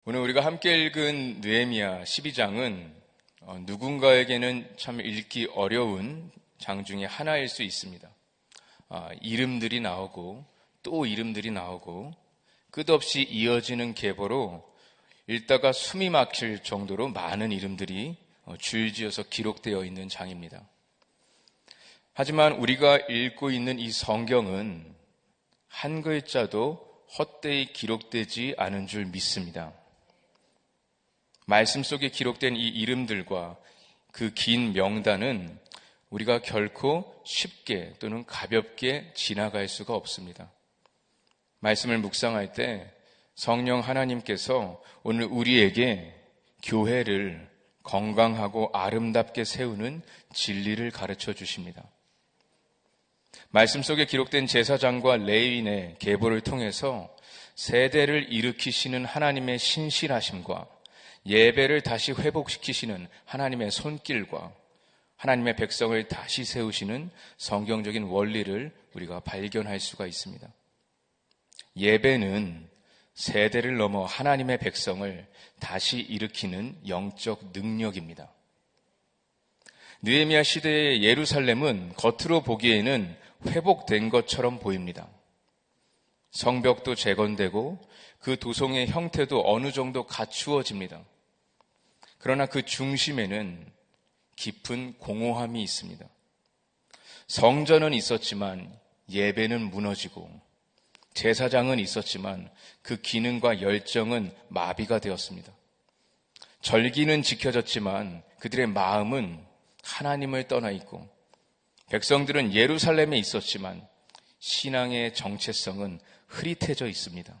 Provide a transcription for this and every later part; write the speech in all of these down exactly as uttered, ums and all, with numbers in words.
오늘 우리가 함께 읽은 느헤미야 십이 장은 누군가에게는 참 읽기 어려운 장 중에 하나일 수 있습니다. 아, 이름들이 나오고 또 이름들이 나오고 끝없이 이어지는 계보로 읽다가 숨이 막힐 정도로 많은 이름들이 줄지어서 기록되어 있는 장입니다. 하지만 우리가 읽고 있는 이 성경은 한 글자도 헛되이 기록되지 않은 줄 믿습니다. 말씀 속에 기록된 이 이름들과 그 긴 명단은 우리가 결코 쉽게 또는 가볍게 지나갈 수가 없습니다. 말씀을 묵상할 때 성령 하나님께서 오늘 우리에게 교회를 건강하고 아름답게 세우는 진리를 가르쳐 주십니다. 말씀 속에 기록된 제사장과 레위인의 계보를 통해서 세대를 일으키시는 하나님의 신실하심과 예배를 다시 회복시키시는 하나님의 손길과 하나님의 백성을 다시 세우시는 성경적인 원리를 우리가 발견할 수가 있습니다. 예배는 세대를 넘어 하나님의 백성을 다시 일으키는 영적 능력입니다. 느헤미야 시대의 예루살렘은 겉으로 보기에는 회복된 것처럼 보입니다. 성벽도 재건되고 그 도성의 형태도 어느 정도 갖추어집니다. 그러나 그 중심에는 깊은 공허함이 있습니다. 성전은 있었지만 예배는 무너지고 제사장은 있었지만 그 기능과 열정은 마비가 되었습니다. 절기는 지켜졌지만 그들의 마음은 하나님을 떠나 있고 백성들은 예루살렘에 있었지만 신앙의 정체성은 흐릿해져 있습니다.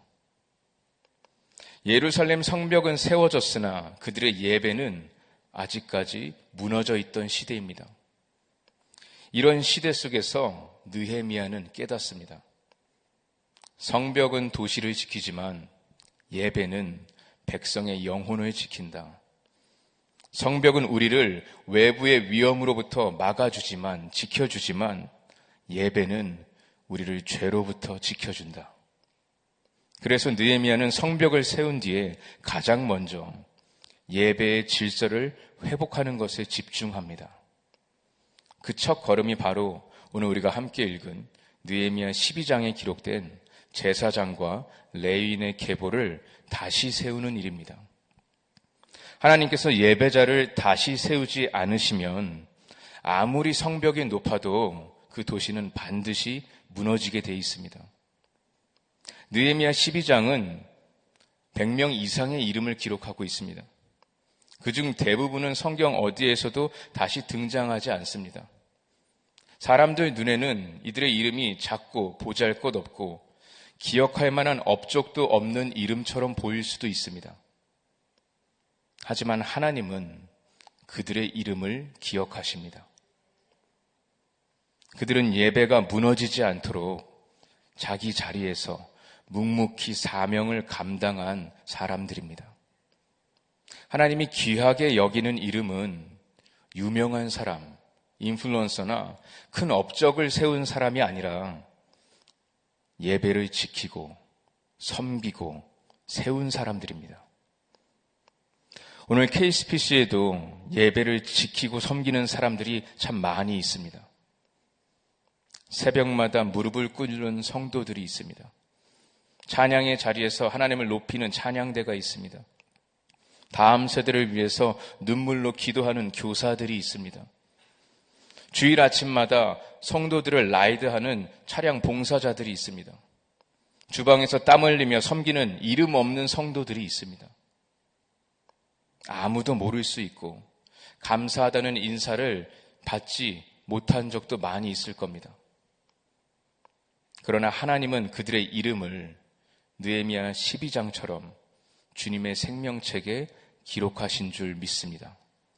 예루살렘 성벽은 세워졌으나 그들의 예배는 아직까지 무너져 있던 시대입니다. 이런 시대 속에서 느헤미야는 깨닫습니다. 성벽은 도시를 지키지만 예배는 백성의 영혼을 지킨다. 성벽은 우리를 외부의 위험으로부터 막아주지만, 지켜주지만 예배는 우리를 죄로부터 지켜준다. 그래서 느헤미야는 성벽을 세운 뒤에 가장 먼저 예배의 질서를 회복하는 것에 집중합니다. 그 첫 걸음이 바로 오늘 우리가 함께 읽은 느헤미야 십이 장에 기록된 제사장과 레위인의 계보를 다시 세우는 일입니다. 하나님께서 예배자를 다시 세우지 않으시면 아무리 성벽이 높아도 그 도시는 반드시 무너지게 돼 있습니다. 느헤미야 십이 장은 백 명 이상의 이름을 기록하고 있습니다. 그중 대부분은 성경 어디에서도 다시 등장하지 않습니다. 사람들 눈에는 이들의 이름이 작고 보잘것없고 기억할 만한 업적도 없는 이름처럼 보일 수도 있습니다. 하지만 하나님은 그들의 이름을 기억하십니다. 그들은 예배가 무너지지 않도록 자기 자리에서 묵묵히 사명을 감당한 사람들입니다. 하나님이 귀하게 여기는 이름은 유명한 사람, 인플루언서나 큰 업적을 세운 사람이 아니라 예배를 지키고 섬기고 세운 사람들입니다. 오늘 케이씨피씨에도 예배를 지키고 섬기는 사람들이 참 많이 있습니다. 새벽마다 무릎을 꿇는 성도들이 있습니다. 찬양의 자리에서 하나님을 높이는 찬양대가 있습니다. 다음 세대를 위해서 눈물로 기도하는 교사들이 있습니다. 주일 아침마다 성도들을 라이드하는 차량 봉사자들이 있습니다. 주방에서 땀 흘리며 섬기는 이름 없는 성도들이 있습니다. 아무도 모를 수 있고 감사하다는 인사를 받지 못한 적도 많이 있을 겁니다. 그러나 하나님은 그들의 이름을 느헤미야 십이 장처럼 주님의 생명책에 기록하신 줄 믿습니다.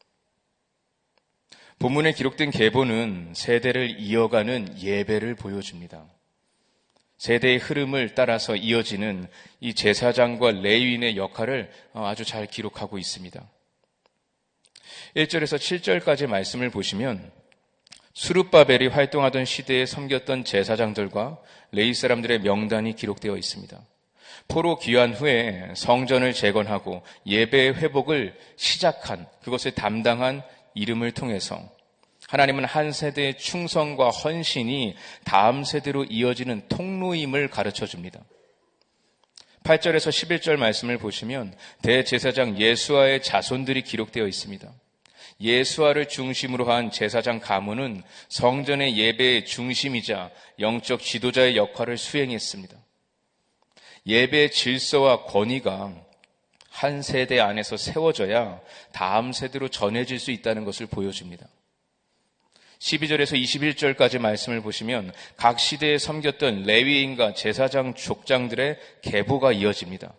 본문에 기록된 계보는 세대를 이어가는 예배를 보여줍니다. 세대의 흐름을 따라서 이어지는 이 제사장과 레위인의 역할을 아주 잘 기록하고 있습니다. 일 절에서 칠 절까지 말씀을 보시면 수룹바벨이 활동하던 시대에 섬겼던 제사장들과 레위 사람들의 명단이 기록되어 있습니다. 포로 귀환 후에 성전을 재건하고 예배 회복을 시작한, 그것을 담당한 이름을 통해서 하나님은 한 세대의 충성과 헌신이 다음 세대로 이어지는 통로임을 가르쳐 줍니다. 팔 절에서 십일 절 말씀을 보시면 대제사장 예수아의 자손들이 기록되어 있습니다. 예수아를 중심으로 한 제사장 가문은 성전의 예배의 중심이자 영적 지도자의 역할을 수행했습니다. 예배의 질서와 권위가 한 세대 안에서 세워져야 다음 세대로 전해질 수 있다는 것을 보여줍니다. 십이 절에서 이십일 절까지 말씀을 보시면 각 시대에 섬겼던 레위인과 제사장 족장들의 계보가 이어집니다.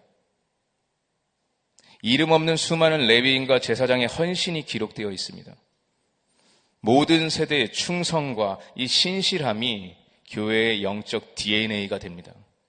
이름 없는 수많은 레위인과 제사장의 헌신이 기록되어 있습니다. 모든 세대의 충성과 이 신실함이 교회의 영적 디엔에이가 됩니다.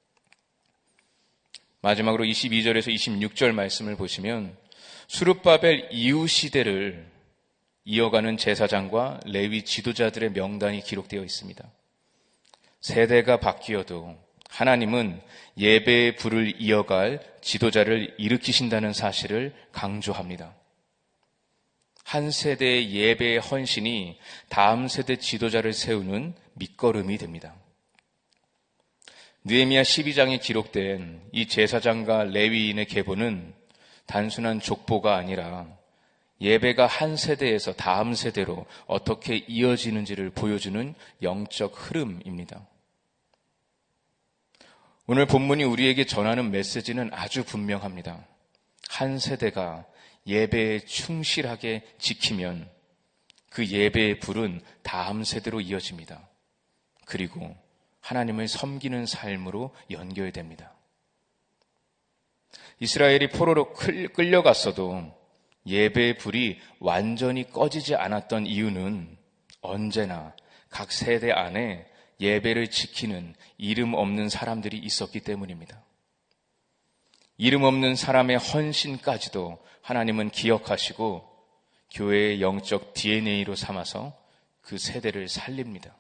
마지막으로 이십이 절에서 이십육 절 말씀을 보시면 수룹바벨 이후 시대를 이어가는 제사장과 레위 지도자들의 명단이 기록되어 있습니다. 세대가 바뀌어도 하나님은 예배의 불을 이어갈 지도자를 일으키신다는 사실을 강조합니다. 한 세대의 예배의 헌신이 다음 세대 지도자를 세우는 밑거름이 됩니다. 느헤미야 십이 장에 기록된 이 제사장과 레위인의 계보는 단순한 족보가 아니라 예배가 한 세대에서 다음 세대로 어떻게 이어지는지를 보여주는 영적 흐름입니다. 오늘 본문이 우리에게 전하는 메시지는 아주 분명합니다. 한 세대가 예배에 충실하게 지키면 그 예배의 불은 다음 세대로 이어집니다. 그리고 하나님을 섬기는 삶으로 연결됩니다. 이스라엘이 포로로 끌려갔어도 예배의 불이 완전히 꺼지지 않았던 이유는 언제나 각 세대 안에 예배를 지키는 이름 없는 사람들이 있었기 때문입니다. 이름 없는 사람의 헌신까지도 하나님은 기억하시고 교회의 영적 디엔에이로 삼아서 그 세대를 살립니다.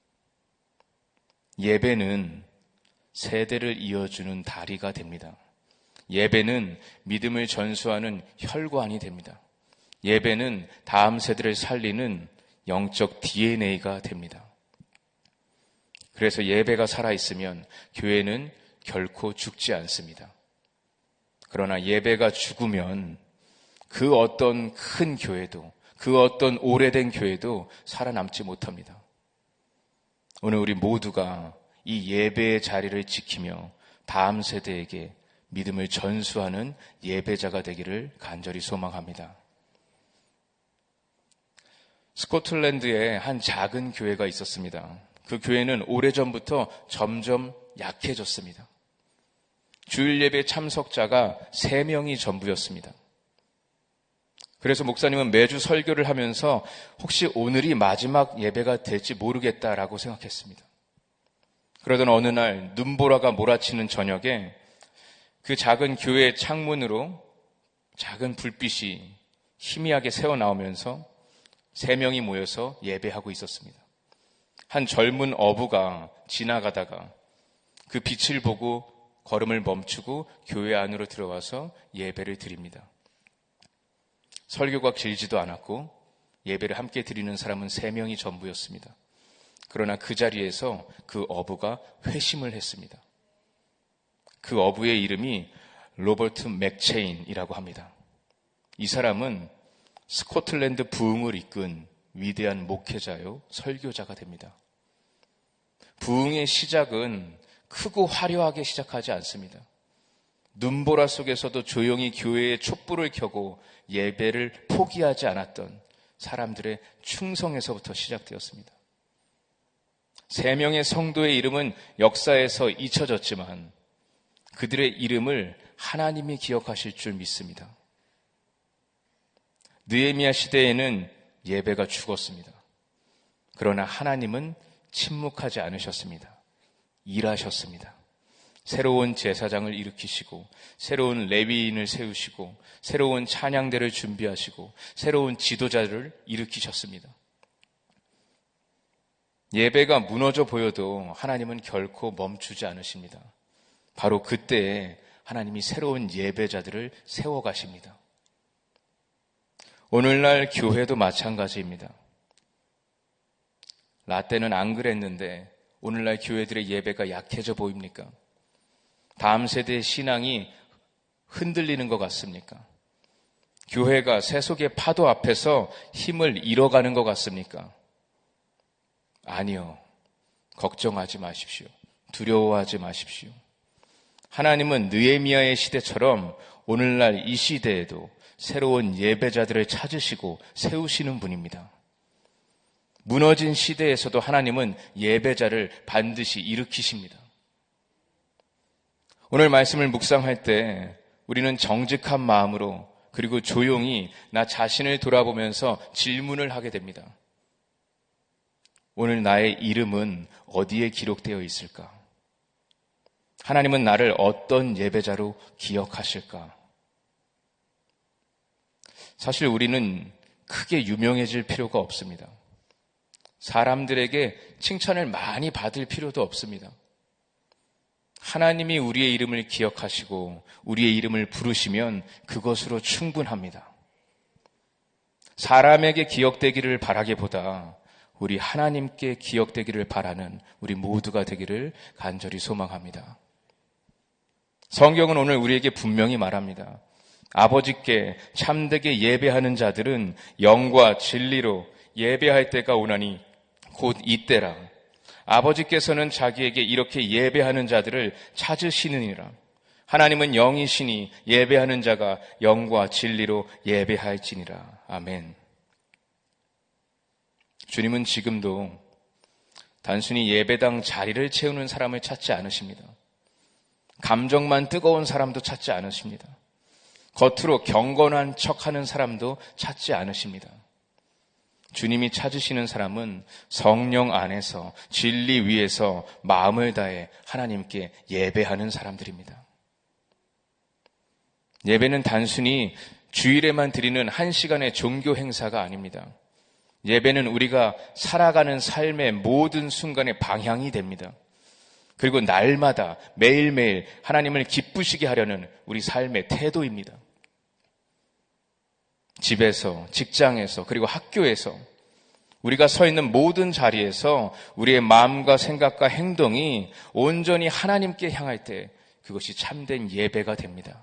예배는 세대를 이어주는 다리가 됩니다. 예배는 믿음을 전수하는 혈관이 됩니다. 예배는 다음 세대를 살리는 영적 디엔에이가 됩니다. 그래서 예배가 살아있으면 교회는 결코 죽지 않습니다. 그러나 예배가 죽으면 그 어떤 큰 교회도, 그 어떤 오래된 교회도 살아남지 못합니다. 오늘 우리 모두가 이 예배의 자리를 지키며 다음 세대에게 믿음을 전수하는 예배자가 되기를 간절히 소망합니다. 스코틀랜드에 한 작은 교회가 있었습니다. 그 교회는 오래전부터 점점 약해졌습니다. 주일 예배 참석자가 세 명이 전부였습니다. 그래서 목사님은 매주 설교를 하면서 혹시 오늘이 마지막 예배가 될지 모르겠다라고 생각했습니다. 그러던 어느 날 눈보라가 몰아치는 저녁에 그 작은 교회의 창문으로 작은 불빛이 희미하게 새어나오면서 세 명이 모여서 예배하고 있었습니다. 한 젊은 어부가 지나가다가 그 빛을 보고 걸음을 멈추고 교회 안으로 들어와서 예배를 드립니다. 설교가 길지도 않았고 예배를 함께 드리는 사람은 세 명이 전부였습니다. 그러나 그 자리에서 그 어부가 회심을 했습니다. 그 어부의 이름이 로버트 맥체인이라고 합니다. 이 사람은 스코틀랜드 부흥을 이끈 위대한 목회자요, 설교자가 됩니다. 부흥의 시작은 크고 화려하게 시작하지 않습니다. 눈보라 속에서도 조용히 교회의 촛불을 켜고 예배를 포기하지 않았던 사람들의 충성에서부터 시작되었습니다. 세 명의 성도의 이름은 역사에서 잊혀졌지만 그들의 이름을 하나님이 기억하실 줄 믿습니다. 느헤미야 시대에는 예배가 죽었습니다. 그러나 하나님은 침묵하지 않으셨습니다. 일하셨습니다. 새로운 제사장을 일으키시고 새로운 레위인을 세우시고 새로운 찬양대를 준비하시고 새로운 지도자를 일으키셨습니다. 예배가 무너져 보여도 하나님은 결코 멈추지 않으십니다. 바로 그때에 하나님이 새로운 예배자들을 세워가십니다. 오늘날 교회도 마찬가지입니다. 라떼는 안 그랬는데 오늘날 교회들의 예배가 약해져 보입니까? 다음 세대의 신앙이 흔들리는 것 같습니까? 교회가 세속의 파도 앞에서 힘을 잃어가는 것 같습니까? 아니요. 걱정하지 마십시오. 두려워하지 마십시오. 하나님은 느헤미야의 시대처럼 오늘날 이 시대에도 새로운 예배자들을 찾으시고 세우시는 분입니다. 무너진 시대에서도 하나님은 예배자를 반드시 일으키십니다. 오늘 말씀을 묵상할 때 우리는 정직한 마음으로 그리고 조용히 나 자신을 돌아보면서 질문을 하게 됩니다. 오늘 나의 이름은 어디에 기록되어 있을까? 하나님은 나를 어떤 예배자로 기억하실까? 사실 우리는 크게 유명해질 필요가 없습니다. 사람들에게 칭찬을 많이 받을 필요도 없습니다. 하나님이 우리의 이름을 기억하시고 우리의 이름을 부르시면 그것으로 충분합니다. 사람에게 기억되기를 바라기보다 우리 하나님께 기억되기를 바라는 우리 모두가 되기를 간절히 소망합니다. 성경은 오늘 우리에게 분명히 말합니다. 아버지께 참되게 예배하는 자들은 영과 진리로 예배할 때가 오나니 곧 이때라. 아버지께서는 자기에게 이렇게 예배하는 자들을 찾으시느니라. 하나님은 영이시니 예배하는 자가 영과 진리로 예배할지니라. 아멘. 주님은 지금도 단순히 예배당 자리를 채우는 사람을 찾지 않으십니다. 감정만 뜨거운 사람도 찾지 않으십니다. 겉으로 경건한 척하는 사람도 찾지 않으십니다. 주님이 찾으시는 사람은 성령 안에서 진리 위에서 마음을 다해 하나님께 예배하는 사람들입니다. 예배는 단순히 주일에만 드리는 한 시간의 종교 행사가 아닙니다. 예배는 우리가 살아가는 삶의 모든 순간의 방향이 됩니다. 그리고 날마다 매일매일 하나님을 기쁘시게 하려는 우리 삶의 태도입니다. 집에서, 직장에서, 그리고 학교에서 우리가 서 있는 모든 자리에서 우리의 마음과 생각과 행동이 온전히 하나님께 향할 때 그것이 참된 예배가 됩니다.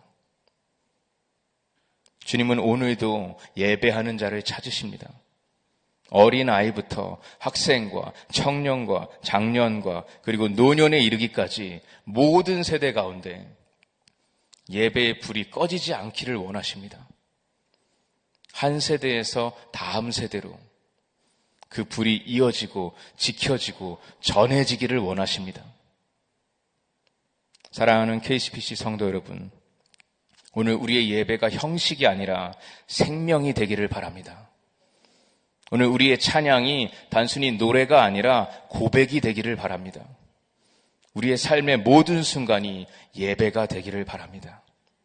주님은 오늘도 예배하는 자를 찾으십니다. 어린 아이부터 학생과 청년과 장년과 그리고 노년에 이르기까지 모든 세대 가운데 예배의 불이 꺼지지 않기를 원하십니다. 한 세대에서 다음 세대로 그 불이 이어지고 지켜지고 전해지기를 원하십니다. 사랑하는 케이씨피씨 성도 여러분, 오늘 우리의 예배가 형식이 아니라 생명이 되기를 바랍니다. 오늘 우리의 찬양이 단순히 노래가 아니라 고백이 되기를 바랍니다. 우리의 삶의 모든 순간이 예배가 되기를 바랍니다.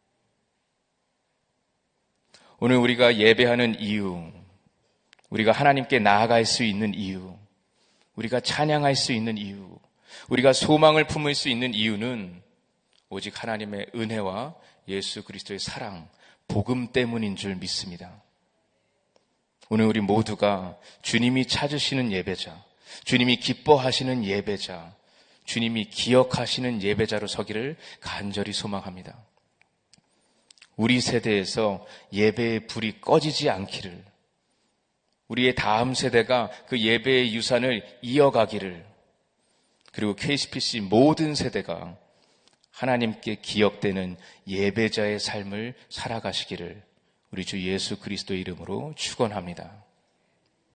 오늘 우리가 예배하는 이유, 우리가 하나님께 나아갈 수 있는 이유, 우리가 찬양할 수 있는 이유, 우리가 소망을 품을 수 있는 이유는 오직 하나님의 은혜와 예수 그리스도의 사랑, 복음 때문인 줄 믿습니다. 오늘 우리 모두가 주님이 찾으시는 예배자, 주님이 기뻐하시는 예배자, 주님이 기억하시는 예배자로 서기를 간절히 소망합니다. 우리 세대에서 예배의 불이 꺼지지 않기를, 우리의 다음 세대가 그 예배의 유산을 이어가기를, 그리고 케이씨피씨 모든 세대가 하나님께 기억되는 예배자의 삶을 살아가시기를 우리 주 예수 그리스도의 이름으로 축원합니다.